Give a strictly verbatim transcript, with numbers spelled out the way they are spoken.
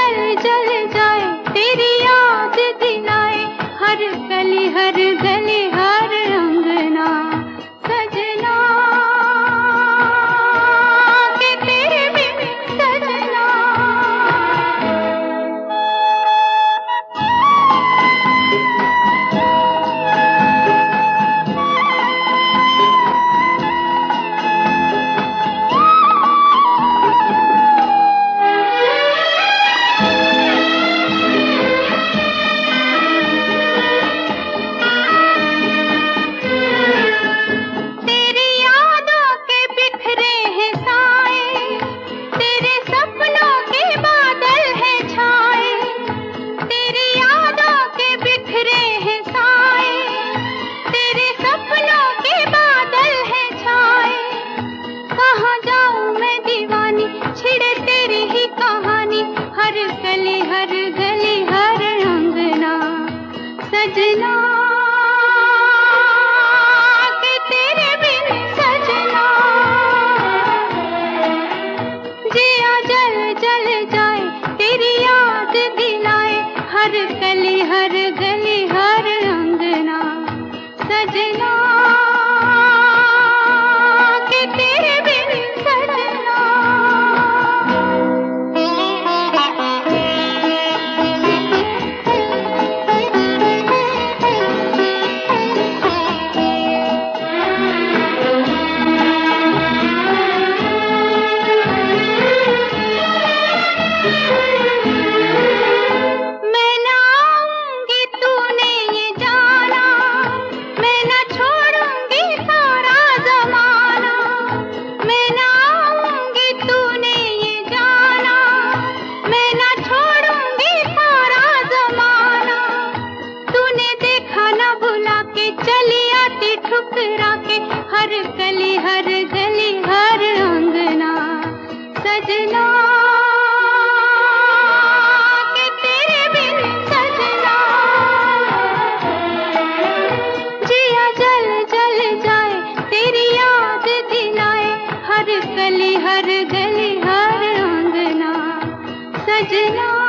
जल जल जाए तेरी याद दिलाए, हर गली हर गली हर अंगना सजना के तेरे बिन सजना। हर गली हर अंगना सजना के तेरे बिन सजना। जिया जल जल जाए तेरी याद दिलाए, हर गली हर गली हर अंगना सजना के तेरे बिन सजना। ठुकरा के हर गली हर गली हर अंगना सजना के तेरे बिन सजना। जिया जल जल जाए तेरी याद दिलाए, हर गली हर गली हर अंगना सजना।